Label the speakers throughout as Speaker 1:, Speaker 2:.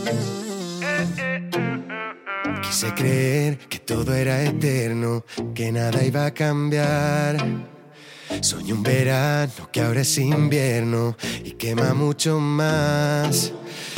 Speaker 1: Quise creer que todo era eterno, que nada iba a cambiar. Soñé un verano que ahora es invierno y quema mucho más.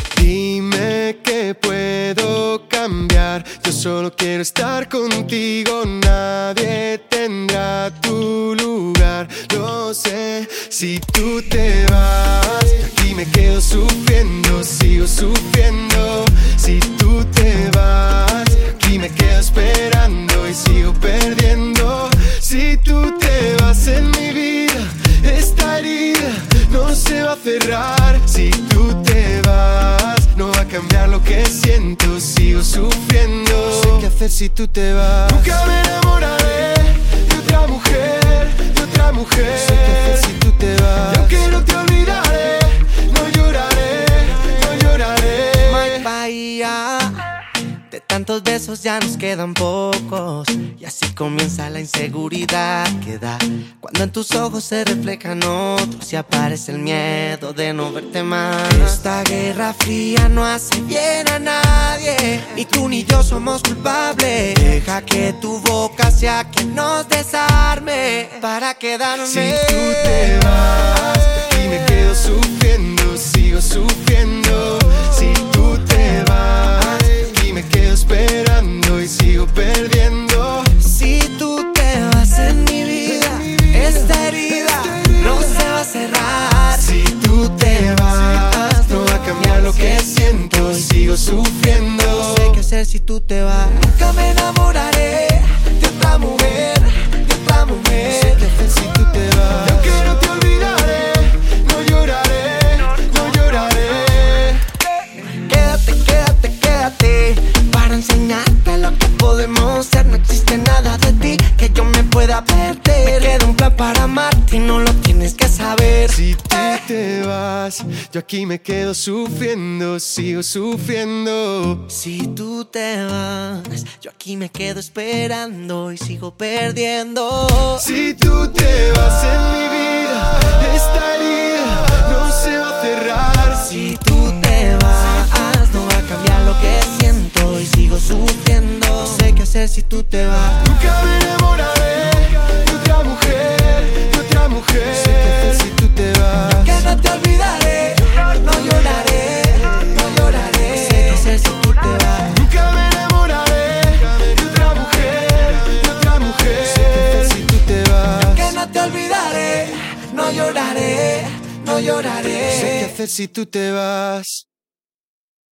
Speaker 1: Dime que puedo cambiar, yo solo quiero estar contigo. Nadie tendrá tu lugar, lo sé. Si tú te vas, yo aquí me quedo sufriendo, sigo sufriendo. Si tú te vas, yo aquí me quedo esperando y sigo perdiendo. Si tú te vas en mi vida, esta herida no se va a cerrar. Si tú te vas, no va a cambiar lo que siento, sigo sufriendo. No sé qué hacer si tú te vas. Nunca me enamoraré de otra mujer, de otra mujer. No sé qué hacer si tú te vas. Y aunque no te olvidaré, no lloraré, no lloraré.
Speaker 2: Mike Bahía, de tantos besos ya nos quedan pocos. Y así comienza la inseguridad que da cuando en tus ojos se reflejan otros y aparece el miedo de no verte más. Esta guerra fría no hace bien a nadie, ni tú ni yo somos culpables. Deja que tu boca sea quien nos desarme para quedarme.
Speaker 1: Si tú te vas, aquí me quedo sufriendo, sigo sufriendo. Si tú te vas, aquí me quedo esperando y sigo perdiendo.
Speaker 2: Si tú te vas en mi vida, esta herida no se va a cerrar.
Speaker 1: Si tú te vas, no va a cambiar lo que siento y sigo sufriendo.
Speaker 2: No sé qué hacer si tú te vas. Nunca me enamoraré de otra mujer, de otra mujer.
Speaker 1: No sé qué hacer si tú te vas. Y aunque no te olvidaré, no lloraré, no lloraré.
Speaker 2: Quédate, quédate, quédate para enseñarte lo que podemos ser. No existe nada de ti que yo me pueda perder. Me queda un plan para amarte y no lo tienes que saber.
Speaker 1: Si tú te vas, yo aquí me quedo sufriendo, sigo sufriendo.
Speaker 2: Si tú te vas, yo aquí me quedo esperando y sigo perdiendo.
Speaker 1: Si tú te vas en mi vida, esta herida no se va a cerrar.
Speaker 2: Si tú te vas, no va a cambiar lo que siento y sigo sufriendo. No sé qué hacer si tú te vas.
Speaker 1: Nunca me enamoraré de otra mujer, de otra mujer. No sé qué hacer si tú te vas.
Speaker 2: Que no te olvidaré, no lloraré, no lloraré. No sé qué hacer si tú te vas.
Speaker 1: Nunca me enamoraré de otra mujer, de otra mujer. No sé qué hacer si tú te vas.
Speaker 2: Que no te olvidaré, no lloraré, no lloraré.
Speaker 1: No sé qué hacer si tú te vas.